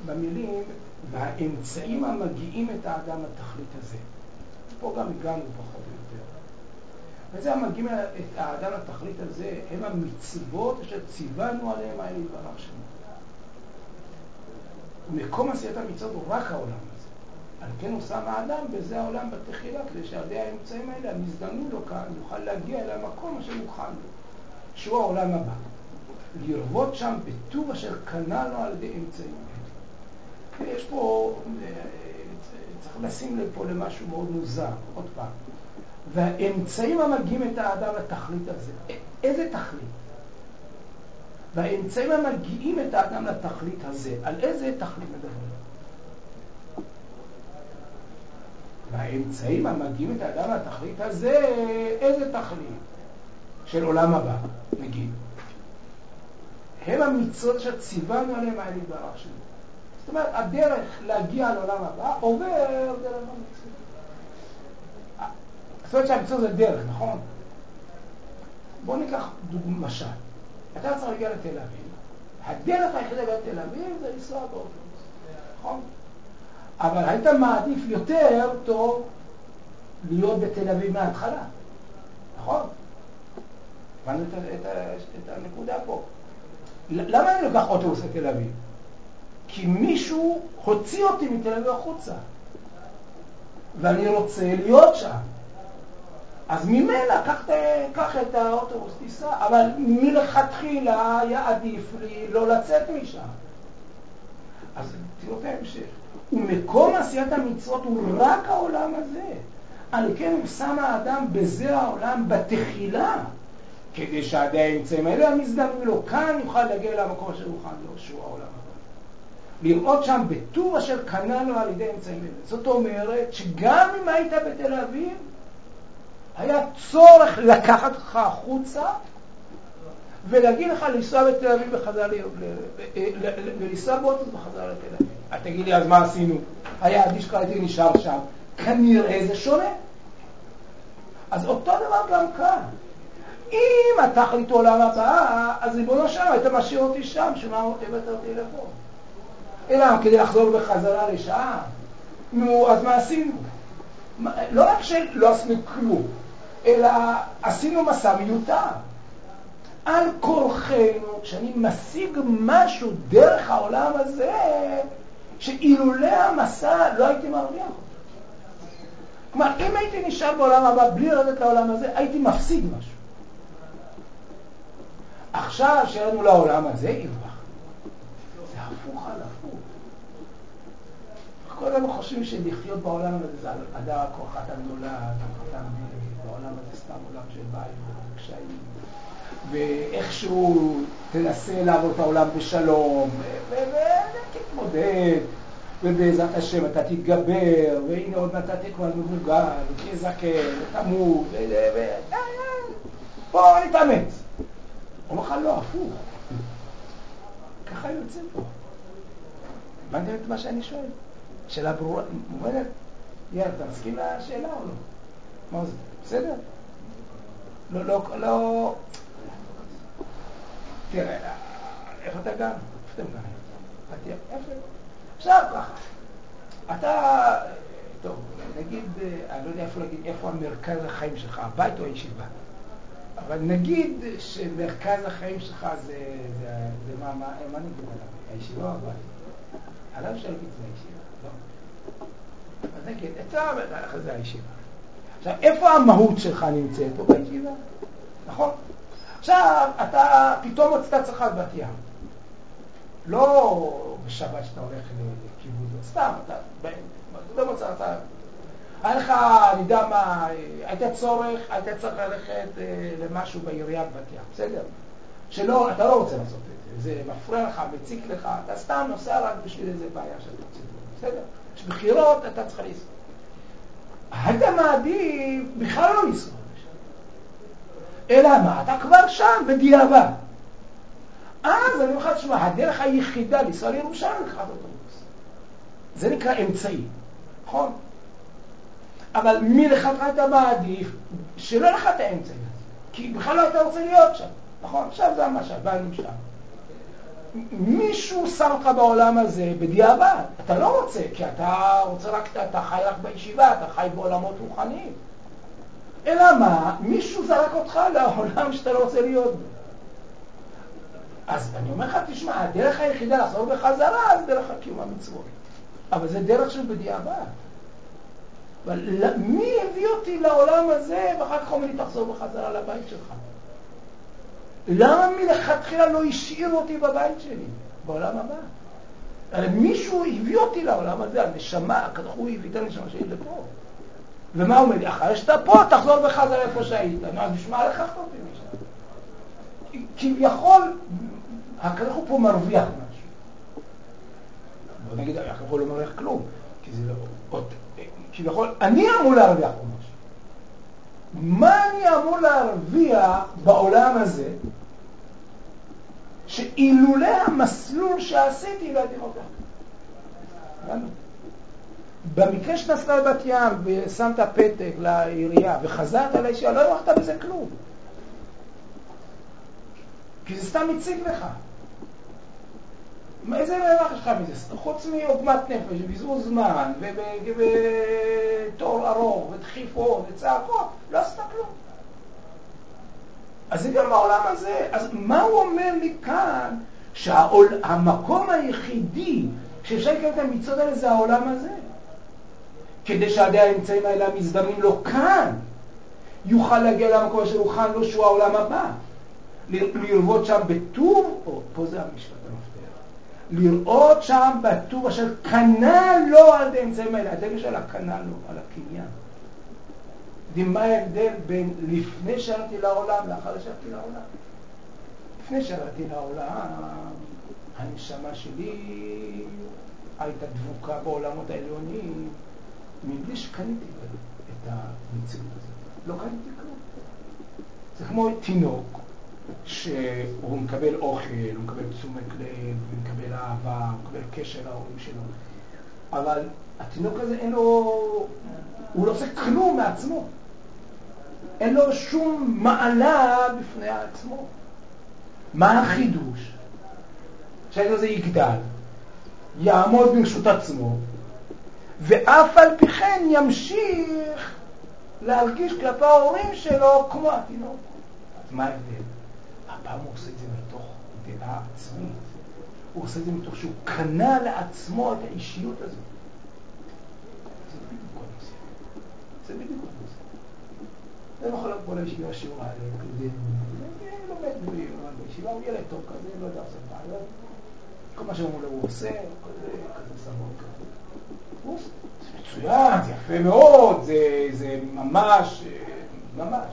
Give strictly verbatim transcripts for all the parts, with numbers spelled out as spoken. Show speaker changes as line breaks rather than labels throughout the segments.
במילים, והאמצעים המגיעים את האדם לתכלית הזה. פה גם הגענו פחות או יותר. וזה המגיעים את האדם לתכלית הזה, הם המצוות אשר ציוונו עליהם האלה יתברך שמו. מקום עשיית המצוות הוא רק העולם הזה. על כן הוא שם האדם בזה העולם בתחילה, כדי שעל ידי האמצעים האלה המזדמנים לו כאן, יוכל להגיע אל המקום אשר מוכן לו, שהוא העולם הבא. לרבות שם בטוב אשר קנה לו על ידי אמצעים האלה. יש פה, צריך לשים לב פה למשהו מאוד מוזר, עוד פעם. והאמצעים המגיעים את האדם לתכלית הזה. איזה תכלית? והאמצעים המגיעים את האדם לתכלית הזה. על איזה תכלית מדברים? והאמצעים המגיעים את האדם לתכלית הזה, איזה תכלית? של עולם הבא, נגיד. הם המצוות שציוונו עליהם האלה יתברך שמו. זאת אומרת, הדרך להגיע לעולם הבא עובר דרך המצוות. זאת אומרת שהמצוות זה דרך, נכון? בואו ניקח דוגמה משל. אתה צריך להגיע לתל אביב. הדרך היחידה להגיע לתל אביב זה לנסוע באוטובוס, נכון? אבל היית מעדיף יותר טוב להיות בתל אביב מההתחלה, נכון? הבנו את, את, את הנקודה פה. למה אני לוקח אוטובוס לתל אביב? כי מישהו הוציא אותי מתל אביב החוצה, ואני רוצה להיות שם. אז ממילא קח את האוטובוס טיסה, אבל מלכתחילה היה עדיף לי לא לצאת משם. אז תראו את ההמשך. ומקום עשיית המצוות הוא רק העולם הזה. על כן הוא שם האדם בזה העולם בתחילה, כדי שעדי האמצעים האלה המזדמנים לו כאן יוכל להגיע למקום אשר יוכל לו, שהוא העולם הבא. לראות שם בטוב אשר קנה לו על ידי אמצעים האלה. זאת אומרת שגם אם היית בתל אביב, היה צורך לקחת לך החוצה ולהגיד לך לנסוע בתל אביב בחזרה ולנסוע באוטובוס בחזרה לתל אביב. את תגיד לי, אז מה עשינו? היה עדיף שקראתי נשאר שם. כנראה זה שונה. אז אותו דבר גם כאן. אם התכלית עולם הבא, אז ריבונו שם, היית משאיר אותי שם, שמה הבאת אותי לפה? אלא כדי לחזור בחזרה לשעה. נו, אז מה עשינו? לא רק שלא עשינו כלום, אלא עשינו מסע מיותר. על כורחנו, כשאני משיג משהו דרך העולם הזה, שאילולא המסע לא הייתי מרוויח אותו. כלומר, אם הייתי נשאר בעולם הבא בלי לרדת לעולם הזה, הייתי מפסיד משהו. עכשיו שלנו לעולם הזה, ירווח. זה הפוך על הפוך. כל הזמן חושבים שלחיות בעולם הזה זה אדם כוחת הנולד, כוחת המת, בעולם הזה סתם עולם של בית וקשיים, ואיכשהו תנסה לעבור את העולם בשלום, ותתמודד, ובעזרת השם אתה תתגבר, והנה עוד נתתי כבר מבוגר, ותהיה זקן, ותמות, ו... בוא נתאמץ. אומר לך לא, הפוך. ככה יוצא פה. הבנתם את מה שאני שואל? שאלה ברורה, מובנת? יאללה, אתה מסכים לשאלה או לא? מה זה? בסדר? לא, לא, לא... תראה, איפה אתה גם? איפה אתם גם? איפה? עכשיו ככה. אתה... טוב, נגיד, אני לא יודע איפה להגיד, איפה המרכז החיים שלך, הבית או הישיבה? אבל נגיד שמרכז החיים שלך זה... זה, זה מה, מה, מה נגיד עליו? הישיבה או הבית? עליו אפשר להגיד זה הישיבה, לא? אז נגיד, אצלם, איך זה הישיבה? עכשיו, איפה המהות שלך נמצאת פה בישיבה? נכון? עכשיו, אתה פתאום מוצאת עצמך בת ים. לא בשבת שאתה הולך לכיבוד, סתם, אתה לא מוצא, אתה... היה לך, אני יודע מה, היית צורך, היית צריך ללכת למשהו בעיריית בת ים, בסדר? שלא, אתה לא רוצה לעשות את זה, זה מפריע לך, מציק לך, אתה סתם נוסע רק בשביל איזה בעיה שאתה רוצה, בסדר? שבחירות אתה צריך לנסוע. היית מעדיף בכלל לא לנסוע לשם. אלא מה? אתה כבר שם בדיעבד. אז אני אומר לך, תשמע, הדרך היחידה לנסוע לירושלים לקחת אוטובוס. זה נקרא אמצעי, נכון? אבל מלכתחילה אתה מעדיף שלא לך את האמצעי הזה, כי בכלל לא אתה רוצה להיות שם, נכון? עכשיו זה המשל, ואני שם. מישהו שם לך בעולם הזה בדיעבד. אתה לא רוצה, כי אתה רוצה רק, אתה חי רק בישיבה, אתה חי בעולמות רוחניים. אלא מה? מישהו זרק אותך לעולם שאתה לא רוצה להיות בו. אז אני אומר לך, תשמע, הדרך היחידה לחזור בחזרה, זה דרך הקיום המצוות. אבל זה דרך שהוא בדיעבד. אבל מי הביא אותי לעולם הזה, ואחר כך אומר לי, תחזור בחזרה לבית שלך? למה מלכתחילה לא השאיר אותי בבית שלי, בעולם הבא? הרי מישהו הביא אותי לעולם הזה, הנשמה, הקדוש הוא הביא את הנשמה שלי לפה. ומה הוא אומר לי? אחרי שאתה פה, תחזור בחזרה איפה שהיית. נו, אז נשמע לקחת אותי משם. כביכול, הקדוש הוא פה מרוויח משהו. בוא נגיד, הקדוש הוא לא מרוויח כלום, כי זה לא... כביכול, אני אמור להרוויח פה משהו. מה אני אמור להרוויח בעולם הזה, שאילולא המסלול שעשיתי לא הייתי מרוויח? במקרה שנסעת לבת ים ושמת פתק לעירייה וחזרת לאישה, לא הרווחת בזה כלום. כי זה סתם מציג לך. איזה רווח יש לך מזה? חוץ מעוגמת נפש ובזבוז זמן ותור ארוך ודחיפות וצעקות, לא עשתה כלום. אז זה גם העולם הזה. אז מה הוא אומר לי כאן? שהמקום היחידי שאפשר לקיים את המצוות האלה זה העולם הזה. כדי שעדי האמצעים האלה המזדמנים לו כאן, יוכל להגיע למקום אשר הוכן לו שהוא העולם הבא. לראות שם בטוב, או פה זה המשפט המפתח, לראות שם בטוב אשר קנה לו על ידי האמצעים האלה. הדגש על הקנה לו, על הקניין. יודעים מה ההבדל בין לפני שעלתי לעולם לאחר שעלתי לעולם? לפני שעלתי לעולם, הנשמה שלי הייתה דבוקה בעולמות העליונים, מבלי שקניתי את המציאות הזאת. לא קניתי כלום. זה כמו תינוק שהוא מקבל אוכל, הוא מקבל תשומת לב, הוא מקבל אהבה, הוא מקבל קשר להורים שלו. אבל התינוק הזה אין לו, הוא לא עושה כלום מעצמו. אין לו שום מעלה בפני עצמו. מה החידוש? שהילד הזה יגדל, יעמוד ברשות עצמו, ואף על פי כן ימשיך להרגיש כלפי ההורים שלו כמו התינוק. אז מה ההבדל? הפעם הוא עושה את זה מתוך דעה עצמית. הוא עושה את זה מתוך שהוא קנה לעצמו את האישיות הזאת. זה בדיוק הנושא. זה בדיוק הנושא. זה יכול לבוא לישיבה שיעורה, אני לומד בישיבה, הוא ילד טוב כזה, לא יודע לעשות בעיות. כל מה שאומרו לו הוא עושה, כזה סמון כזה. זה מצוין, זה יפה מאוד, זה ממש, ממש.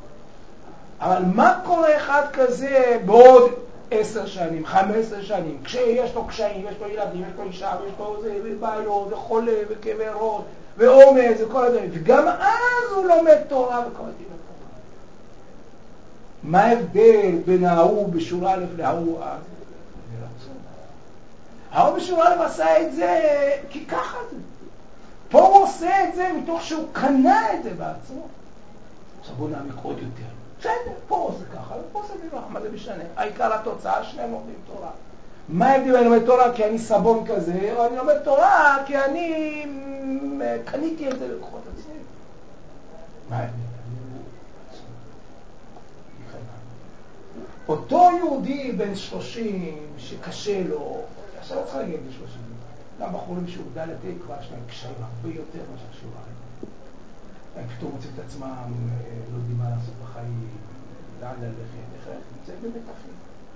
אבל מה קורה אחד כזה בעוד עשר שנים, חמש עשרה שנים, כשיש לו קשיים, יש לו ילדים, יש לו אישה, יש לו בעיות, וחולה, וכאבי ראש, ועומס, וכל הדברים, וגם אז הוא לומד תורה וכל הדברים. מה ההבדל בין ההוא בשורה א' להוא אז? זה רצון. ההוא בשורה א' עשה את זה כי ככה זה. פה הוא עושה את זה מתוך שהוא קנה את זה בעצמו. עכשיו בוא נעמיק עוד יותר. בסדר, פה עושה ככה, פה עושה זה ככה, מה זה משנה? העיקר התוצאה, שניהם לומדים תורה. מה ההבדל? אני לומד תורה כי אני סבון כזה, או אני לומד תורה כי אני קניתי את זה בכוחות עצמי. מה ההבדל? אותו יהודי בן שלושים שקשה לו, עכשיו לא צריך להגיד בן שלושים, גם בחורים שהוא ד' כבר יש להם קשיים הרבה יותר מאשר שהוא רעי. הם פתאום מוצאים את עצמם, לא יודעים מה לעשות בחיים, לאן ללכת, איך ללכת, נמצאים במתחים.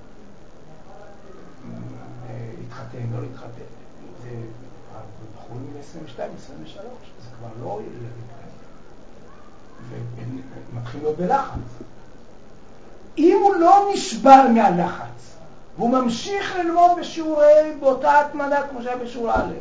להתחתן, לא להתחתן. זה בחורים ב-עשרים ושתיים עשרים ושלוש, זה כבר לא ילדים כאלה. והם מתחילים להיות בלחץ. אם הוא לא נשבר מהלחץ, והוא ממשיך ללמוד בשיעורי באותה התמדה כמו שהיה בשיעור א',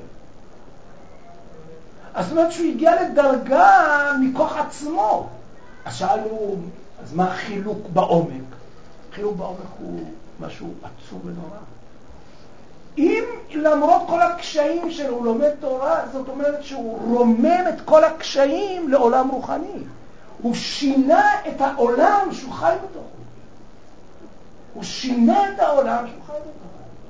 אז זאת אומרת שהוא הגיע לדרגה מכוח עצמו. אז שאלנו, אז מה החילוק בעומק? החילוק בעומק הוא משהו עצום ונורא. אם למרות כל הקשיים שלו הוא לומד תורה, זאת אומרת שהוא רומם את כל הקשיים לעולם רוחני. הוא שינה את העולם שהוא חי בתוכו. הוא שינה את העולם שהוא חי בתוכו.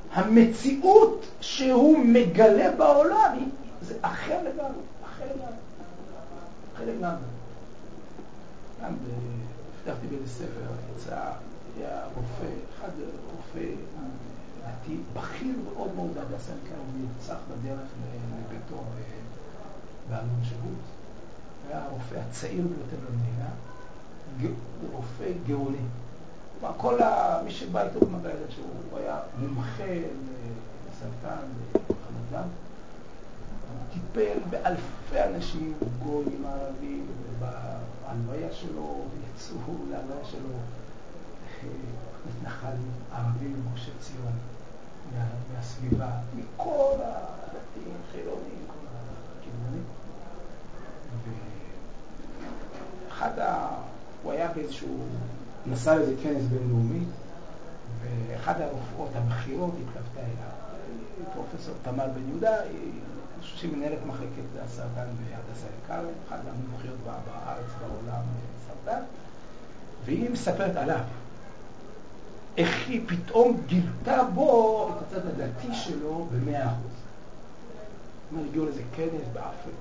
המציאות שהוא מגלה בעולם היא, זה אחר לגמרי, אחר לגמרי, אחר לגמרי. גם פתחתי באיזה ספר, יצא, היה רופא, אחד רופא דתי, בכיר מאוד מאוד בהדסה עין כרם, הוא נרצח בדרך לביתו באלון שבות. היה הרופא הצעיר ביותר במדינה, רופא גאוני. כל מי שבא איתו במגע ידע שהוא היה מומחה לסרטן, לחלות דם. הוא טיפל באלפי אנשים, גויים ערבים, ובהלוויה שלו יצאו להלוויה שלו מתנחלים ערבים מגוש עציון, מה, מהסביבה, מכל הדתיים, חילונים, כל הכיוונים. ואחד ה... הוא היה באיזשהו... נסע לאיזה כנס בינלאומי, ואחד הרופאות הבכירות התלוותה אליו, פרופסור תמר בן יהודה, אני חושב שהיא מנהלת מחלקת הסרטן בהדסה עין כרם, אחת המומחיות בארץ בעולם סרטן, והיא מספרת עליו איך היא פתאום גילתה בו את הצד הדתי שלו במאה אחוז. הם הגיעו לזה כנס באפריקה,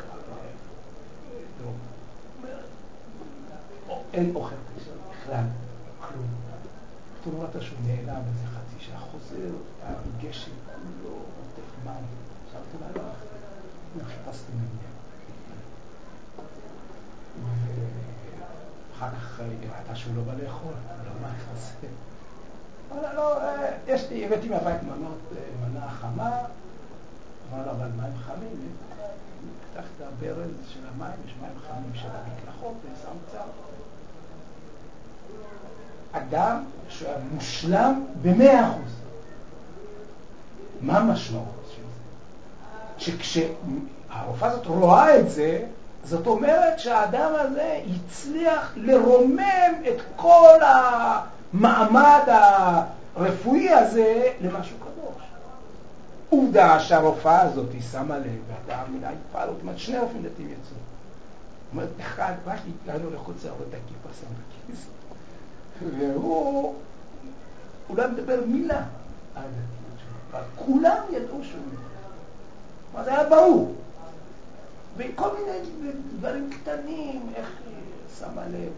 אין אוכל בכלל, כלום. פתאום ראתה שהוא נעלם איזה חצי שעה, חוזר, הגשם כולו, עוטף מים. שאלתי לה, לא, אני חיפשתי ממנו. ואחר כך היא ראתה שהוא לא בא לאכול, לא מה יחסה. אמר לה, לא, יש לי, הבאתי מהבית מנות, מנה חמה, אמר לה, אבל מים חמים, פתח את הברז של המים, יש מים חמים של המקלחות, ושם קצת. אדם שהיה מושלם במאה אחוז. מה המשמעות של זה? שכשהרופאה הזאת רואה את זה, זאת אומרת שהאדם הזה הצליח לרומם את כל המעמד הרפואי הזה למשהו קדוש. עובדה שהרופאה הזאת היא שמה לב, ואתה מילה יפעל, זאת אומרת, שני רופאים דתיים יצאו. זאת אומרת, אחד, מה שהגענו לחוץ לארץ, את הכיפה שם בכיס. והוא, הוא לא מדבר מילה על הדתיות שלו, אבל כולם ידעו שהוא מדבר. זה היה ברור. וכל מיני דברים קטנים, איך היא שמה לב.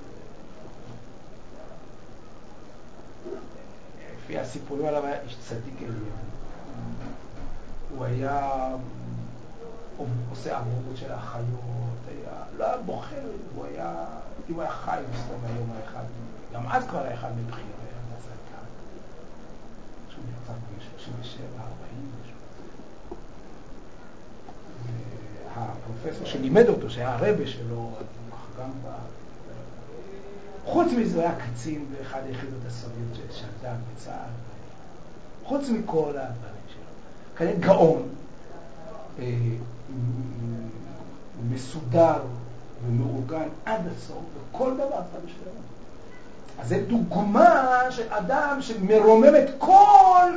לפי הסיפורים עליו היה איש צדיק עליון. הוא היה עושה עבודות של האחיות, היה, לא היה בוחר, הוא היה, אם הוא היה חי, מסתום היום האחד, גם אז כבר היה אחד מבחיר, היה נעשה כאן. שהוא נרצח בגיל שלושים ושבע, ארבעים, משהו. והפרופסור שלימד אותו, שהיה הרבה שלו, גם בא. חוץ מזה הוא היה קצין באחד היחידות הסוביות ששלטה בצה"ל. חוץ מכל הדברים שלו. כנראה גאון. מסודר ומאורגן עד הסוף, וכל דבר עשה בשלנו. אז זו דוגמה של אדם שמרומם את כל...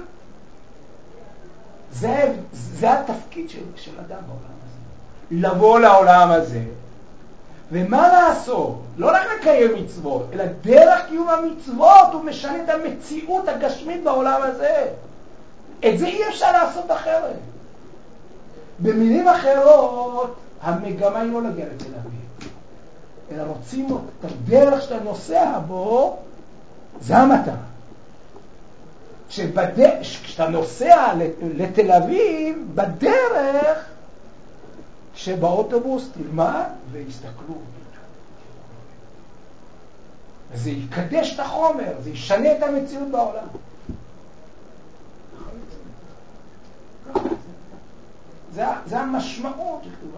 זה, זה התפקיד של, של אדם בעולם הזה. לבוא לעולם הזה, ומה לעשות? לא רק לקיים מצוות, אלא דרך קיום המצוות הוא משנה את המציאות הגשמית בעולם הזה. את זה אי אפשר לעשות אחרת. במילים אחרות, המגמה היא לא להגיע לתל אביב, אלא רוצים את הדרך שאתה נוסע בו, זה המטרה. כשאתה נוסע לתל אביב, בדרך שבאוטובוס תלמד ויסתכלו. זה יקדש את החומר, זה ישנה את המציאות בעולם. זה, זה המשמעות של כתובה.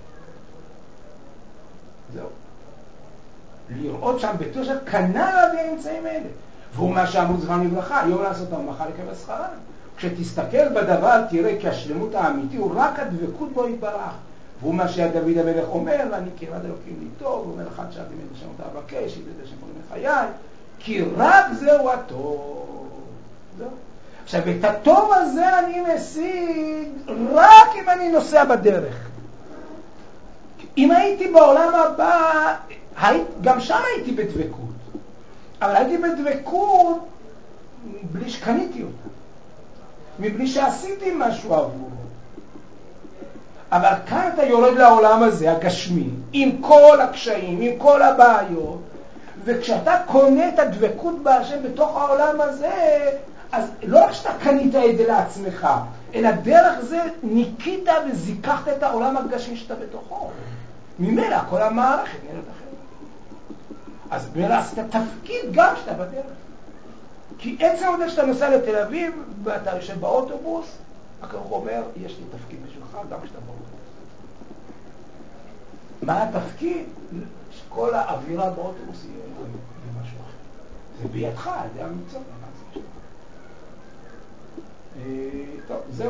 זהו. לראות שם ביתו של קנה להביא האמצעים האלה. והוא מה שאמרו זמן לברכה, יום לעשות המחר לקבל שכרם. כשתסתכל בדבר תראה כי השלמות האמיתי הוא רק הדבקות בו יתברך. והוא מה שדוד המלך אומר, ואני כירד אלוקים לי טוב, הוא אומר אחד שעתי מן השם אותה אבקש, ידע את השם כל מחיי, כי רק זהו הטוב. זהו. עכשיו, את הטוב הזה אני משיג רק אם אני נוסע בדרך. אם הייתי בעולם הבא, גם שם הייתי בדבקות. אבל הייתי בדבקות בלי שקניתי אותה. מבלי שעשיתי משהו עבורו. אבל כאן אתה יורד לעולם הזה, הגשמי, עם כל הקשיים, עם כל הבעיות, וכשאתה קונה את הדבקות בהשם בתוך העולם הזה, אז לא רק שאתה קנית את זה לעצמך, אלא דרך זה ניקית וזיקחת את העולם הגשמי שאתה בתוכו. ממילא כל המערכת נראית אחרת. אז ממילא עשית תפקיד גם שאתה בדרך. כי עצם עוד שאתה נוסע לתל אביב, ואתה יושב באוטובוס, הקרוב אומר, יש לי תפקיד בשבילך גם כשאתה באוטובוס. מה התפקיד? שכל האווירה באוטובוס יהיה משהו אחר. זה בידך, זה המקצוע. טוב, זהו.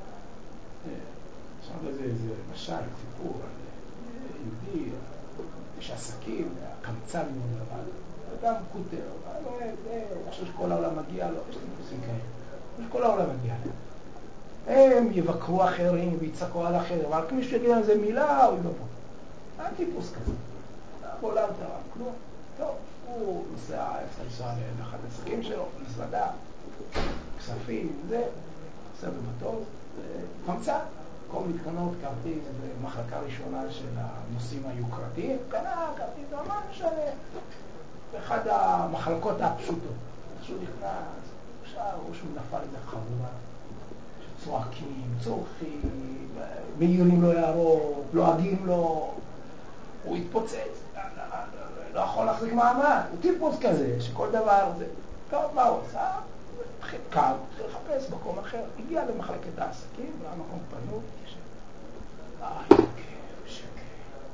עכשיו זה משל, סיפור על יהודי, יש עסקים, הקמצן מאוד לבד, אדם קוטר, הוא חושב שכל העולם מגיע לו, יש לי נושאים כאלה, שכל העולם מגיע לו. הם יבקרו אחרים ויצעקו על אחרים, אבל כמי שיגיד על זה מילה, הוא יבוא. היה טיפוס כזה. בעולם תראה, כלום. טוב, הוא נוסע, אפשר לנסוע לאחד העסקים שלו, מזוודה, כספים, זה, נוסע במטוס, קמצן. כל מתקנות כרטיס במחלקה ראשונה של הנושאים היוקרתיים, קנה כרטיס, זה ממש משנה. באחד המחלקות הפשוטות. פשוט נכנס, עכשיו הוא שהוא נפל איזה חבורה, שצועקים, צורכים, מעירים לו הערות, לועגים לו, הוא התפוצץ, לא יכול להחזיק מעמד, הוא טיפוס כזה, שכל דבר זה, טוב, מה הוא עושה? התחיל קם, התחיל לחפש מקום אחר, הגיע למחלקת העסקים, והיה מקום פנוי, אה, שקר, שקר,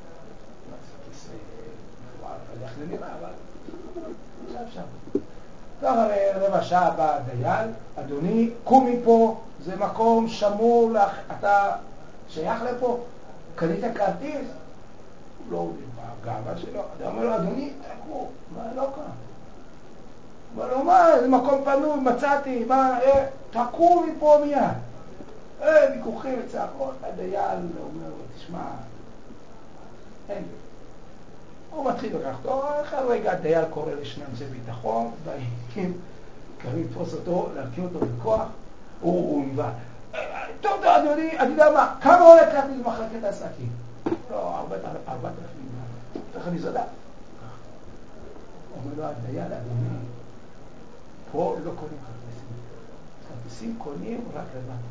כיסא, איך זה נראה, אבל עכשיו שם. טוב, רבע שעה בא דייל, אדוני, קום מפה, זה מקום שמור לך, אתה שייך לפה, קנית כרטיס? לא עובדים, הגאווה שלו, אתה אומר לו, אדוני, תקום, מה, לא קם. אבל הוא אומר, זה מקום פנוי, מצאתי, מה, אה, תקום מפה מיד. אה, ויכוחים וצעקות, הדייל אומר לו, תשמע, אין לי. הוא מתחיל לקחת אותו, אחר רגע הדייל קורא לשני אנשי ביטחון, באים, קרים לתפוס אותו, להרכיב אותו בכוח, הוא נבע. טוב, טוב, אדוני, אני יודע מה, כמה עולה כרטיס במחלקת העסקים? לא, ארבעת אלפים. צריך מזוודה. אומר לו, הדייל, אדוני, פה לא קונים כרטיסים. כרטיסים קונים רק למטה.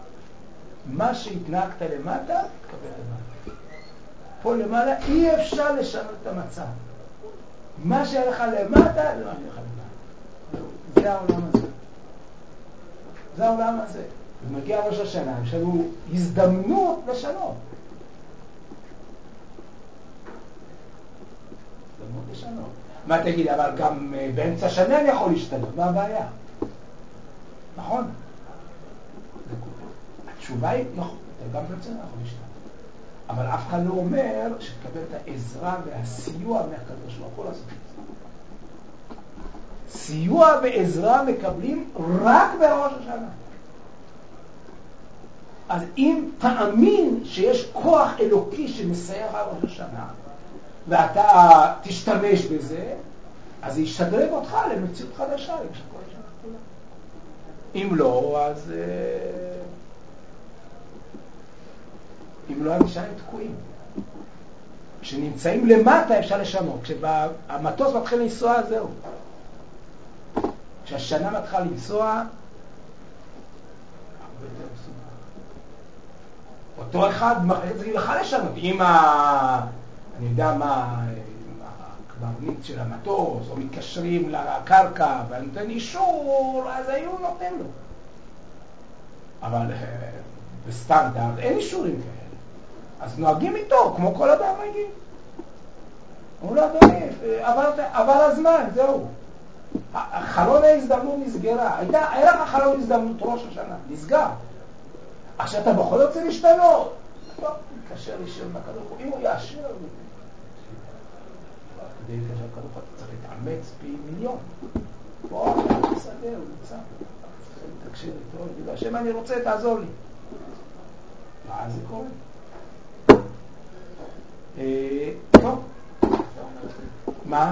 מה שהתנהגת למטה, תקבל למטה. פה למעלה אי אפשר לשנות את המצב. מה שהיה לך למטה, לא היה לך למטה. זה העולם הזה. זה העולם הזה. ומגיע ראש השנה, יש לנו הזדמנות לשנות. הזדמנות לשנות. מה תגיד, אבל גם באמצע השנה אני יכול להשתנות, מה הבעיה? נכון? התשובה היא, נכון, גם באמצע אני יכול להשתנות. אבל אף אחד לא אומר שתקבל את העזרה והסיוע מהקדוש ברוך הוא לעשות את זה. סיוע ועזרה מקבלים רק בראש השנה. אז אם תאמין שיש כוח אלוקי שמסייע לך ראש השנה, ואתה תשתמש בזה, אז זה ישדרג אותך למציאות חדשה, למשל כל השנה כולה. אם לא, אז... אם לא, נשארים תקועים. כשנמצאים למטה אפשר לשנות. כשהמטוס מתחיל לנסוע, זהו. כשהשנה מתחילה לנסוע, הרבה יותר מסובך. אותו אחד זה לך לשנות. אם ה... אני יודע מה, הקברניט של המטוס, או מתקשרים לקרקע, ונותן אישור, אז היו נותן לו. אבל בסטנדרט אין אישורים כאלה. אז נוהגים איתו, כמו כל אדם רגיל. הוא לא אדוני, עבר הזמן, זהו. חלון ההזדמנות נסגרה. הייתה, היה לך חלון הזדמנות ראש השנה, נסגר. עכשיו אתה בכל רוצה להשתנות. לא, מתקשר להישאר מהקדוש. אם הוא יאשר, כדי להתקשר לקדוש, אתה צריך להתאמץ פי מיליון. בוא, אתה תסדר, הוא נמצא. תקשיב איתו, תגיד, השם אני רוצה, תעזור לי. ואז זה קורה. טוב. מה?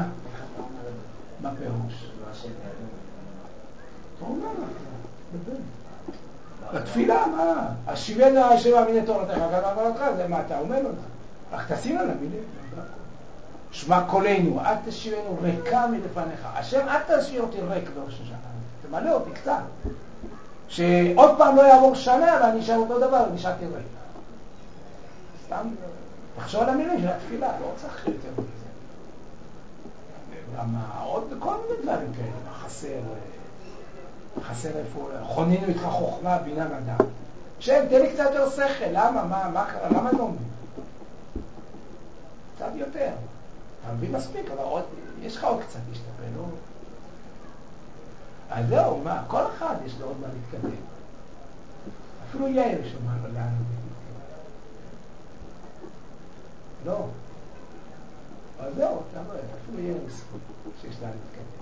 מה פירוש? אתה אומר לך, בבן. בתפילה, מה? השיבנו השם אמיני תורתך, גם אמרתך, זה מה אתה אומר לו? רק תשים על המילים. שמע קולנו, אל תשאירנו ריקה מלפניך. השם, אל תשאיר אותי ריק בראש השנה. תמלא אותי קצת. שעוד פעם לא יעבור שנה ואני אשאר אותו דבר, נשארתי ריק. סתם, תחשוב על המילים של התפילה, לא צריך יותר מזה. גם עוד כל מיני דברים כאלה, חסר, חסר איפה, חוננו איתך חוכמה, בינה מדע. שם, תן לי קצת יותר שכל, למה, מה, מה קרה, למה לא מבין? קצת יותר. אתה מבין מספיק, אבל עוד, יש לך עוד קצת להשתפל, לא? אז זהו, מה, כל אחד יש לו עוד מה להתקדם. אפילו יאיר שאומר, לאן הוא מתקדם. לא. אז זהו, אתה רואה, אפילו יאיר מספיק שיש לאן להתקדם.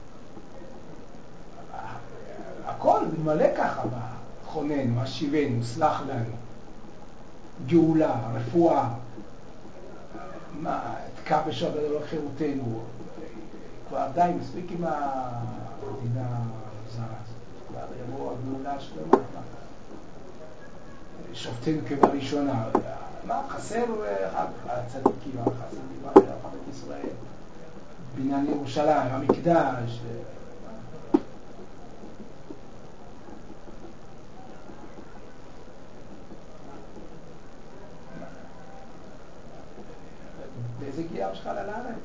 הכל מלא ככה, חוננו, השיבנו, סלח לנו, גאולה, רפואה, מה, תקע בשוע גדול חירותנו, כבר די, מספיק עם המדינה הזרה הזאת, כבר יבוא הגאולה שלמה, שופטנו כבראשונה, מה, חסר הצדיקים, החסידים, החברים ישראל, בניין ירושלים, המקדש, באיזה גיל אבא שלך עלה לארץ?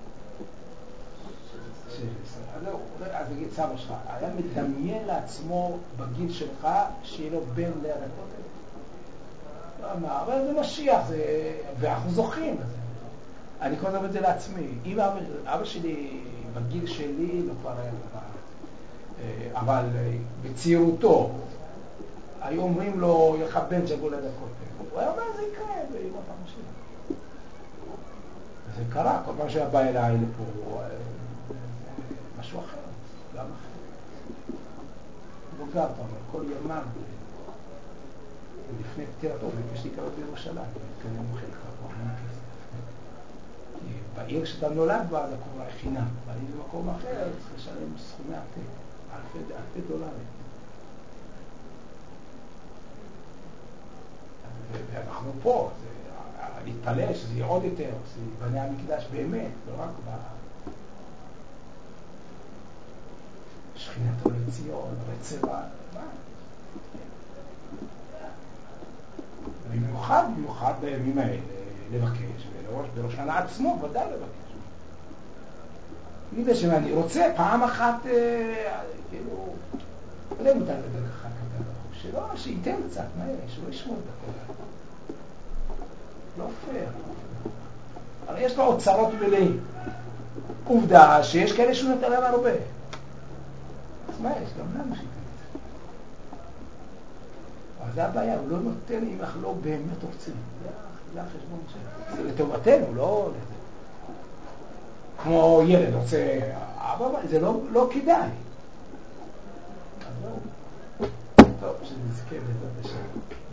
אז נגיד סבא שלך, היה מדמיין לעצמו בגיל שלך שיהיה לו בן ליד הכותל? לא, מה, אבל זה משיח, ואנחנו זוכים. אני כל הזמן את זה לעצמי. אם אבא שלי בגיל שלי לא כבר היה דבר, אבל בצעירותו היו אומרים לו, יהיה לך בן שיבוא ליד הכותל. הוא היה אומר, זה יקרה, ואימא פעם שלי. זה קרה, כל פעם שהיה בא אליי לפה, משהו אחר, גם אחר. לא גר פעם, כל ימם, לפני פטירתו, יש לי קרוב בירושלים, כאן מוכר כבר, המון כסף. בעיר שאתה נולד בה, זה קורה חינם, אבל אם במקום אחר, צריך לשלם סכומי עתק, אלפי, אלפי דולרים. ואנחנו פה, להתפלל שזה יהיה עוד יותר, שזה יבנה המקדש באמת, לא רק בשכינתו לציון, בצבא, מה? במיוחד, במיוחד בימים האלה, לבקש, בראש השנה עצמו, ודאי לבקש. אני יודע שאני רוצה פעם אחת, כאילו, לא יודע אם אתה לדרך אחת כזה, שלא, שייתן קצת, מה יש, שלא ישמור בכל. לא פייר. הרי יש לו אוצרות מלאים. עובדה שיש כאלה שהוא נתן להם הרבה. אז מה יש? גם לנו שייתן את זה. אבל זה הבעיה, הוא לא נותן אם אנחנו לא באמת רוצים. זה החשבון שלו. זה לטובתנו, לא לזה. כמו ילד רוצה, אבל זה לא, לא כדאי. אז לא. טוב, שנזכה בעזרת השם.